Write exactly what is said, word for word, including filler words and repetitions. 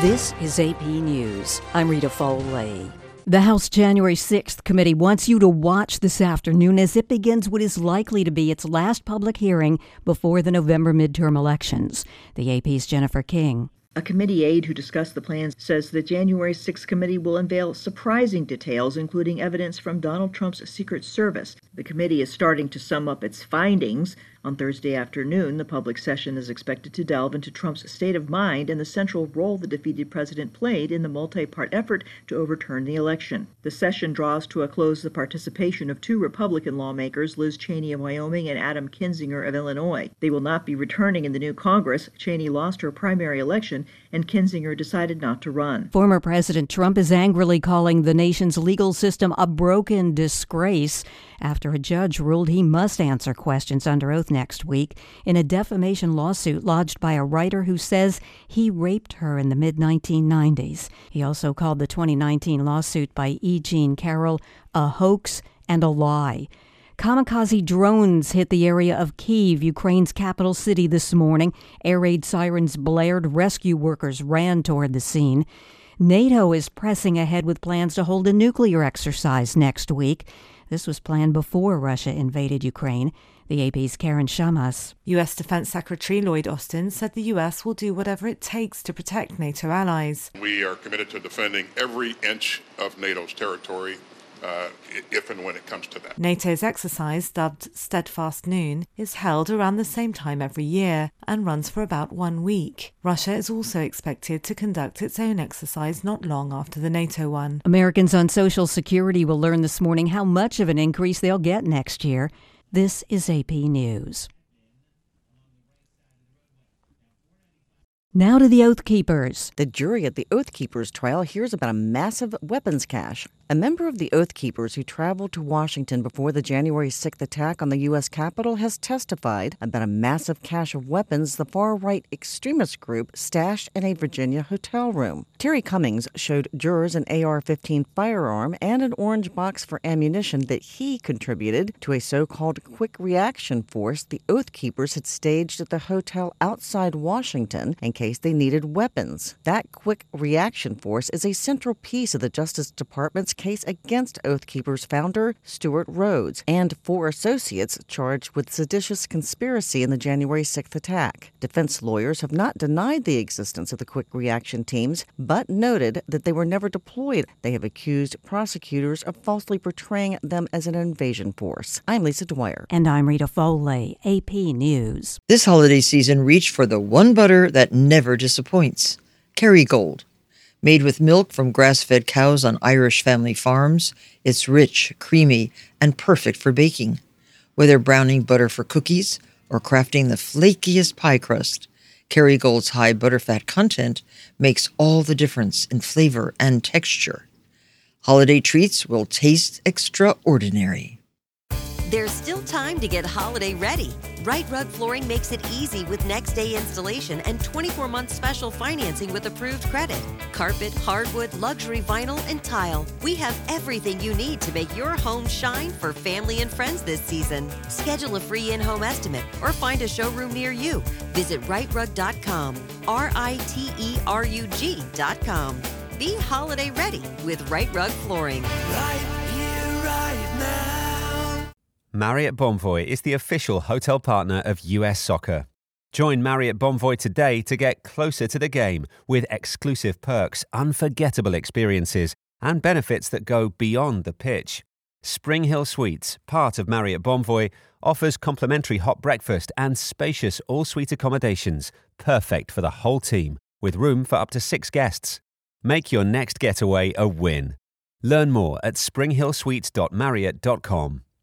This is A P News. I'm Rita Foley. The House January sixth committee wants you to watch this afternoon as it begins what is likely to be its last public hearing before the November midterm elections. The A P's Jennifer King. A committee aide who discussed the plans says the January sixth committee will unveil surprising details, including evidence from Donald Trump's Secret Service. The committee is starting to sum up its findings. On Thursday afternoon, the public session is expected to delve into Trump's state of mind and the central role the defeated president played in the multi-part effort to overturn the election. The session draws to a close the participation of two Republican lawmakers, Liz Cheney of Wyoming and Adam Kinzinger of Illinois. They will not be returning in the new Congress. Cheney lost her primary election, and Kinzinger decided not to run. Former President Trump is angrily calling the nation's legal system a broken disgrace after a judge ruled he must answer questions under oath next week in a defamation lawsuit lodged by a writer who says he raped her in the mid nineteen nineties. He also called the twenty nineteen lawsuit by E. Jean Carroll a hoax and a lie. Kamikaze drones hit the area of Kyiv, Ukraine's capital city, this morning. Air raid sirens blared. Rescue workers ran toward the scene. NATO is pressing ahead with plans to hold a nuclear exercise next week. This was planned before Russia invaded Ukraine. The A P's Karen Shamas. U S Defense Secretary Lloyd Austin said the U S will do whatever it takes to protect NATO allies. We are committed to defending every inch of NATO's territory, Uh, if and when it comes to that. NATO's exercise, dubbed Steadfast Noon, is held around the same time every year and runs for about one week. Russia is also expected to conduct its own exercise not long after the NATO one. Americans on Social Security will learn this morning how much of an increase they'll get next year. This is A P News. Now to the Oath Keepers. The jury at the Oath Keepers trial hears about a massive weapons cache. A member of the Oath Keepers who traveled to Washington before the January sixth attack on the U S Capitol has testified about a massive cache of weapons the far-right extremist group stashed in a Virginia hotel room. Terry Cummings showed jurors an A R fifteen firearm and an orange box for ammunition that he contributed to a so-called quick reaction force the Oath Keepers had staged at the hotel outside Washington in case they needed weapons. That quick reaction force is a central piece of the Justice Department's case against Oath Keepers founder Stewart Rhodes and four associates charged with seditious conspiracy in the January sixth attack. Defense lawyers have not denied the existence of the quick reaction teams, but noted that they were never deployed. They have accused prosecutors of falsely portraying them as an invasion force. I'm Lisa Dwyer. And I'm Rita Foley, A P News. This holiday season, reach for the one butter that never disappoints. Kerrygold. Made with milk from grass-fed cows on Irish family farms, it's rich, creamy, and perfect for baking. Whether browning butter for cookies or crafting the flakiest pie crust, Kerrygold's high butterfat content makes all the difference in flavor and texture. Holiday treats will taste extraordinary. There's still time to get holiday ready. Right Rug Flooring makes it easy with next day installation and twenty-four month special financing with approved credit. Carpet, hardwood, luxury vinyl, and tile. We have everything you need to make your home shine for family and friends this season. Schedule a free in-home estimate or find a showroom near you. Visit right rug dot com, R I T E R U G dot com. Be holiday ready with Right Rug Flooring. Right here, right now. Marriott Bonvoy is the official hotel partner of U S Soccer. Join Marriott Bonvoy today to get closer to the game with exclusive perks, unforgettable experiences, and benefits that go beyond the pitch. Spring Hill Suites, part of Marriott Bonvoy, offers complimentary hot breakfast and spacious all-suite accommodations, perfect for the whole team, with room for up to six guests. Make your next getaway a win. Learn more at spring hill suites dot marriott dot com.